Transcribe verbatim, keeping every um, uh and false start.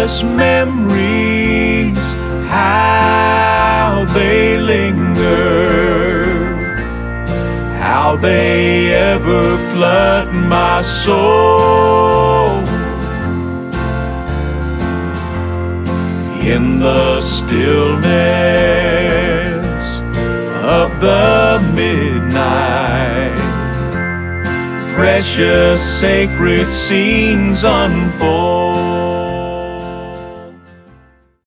precious memories, how they linger, how they ever flood my soul. In the stillness of the midnight, precious sacred scenes unfold.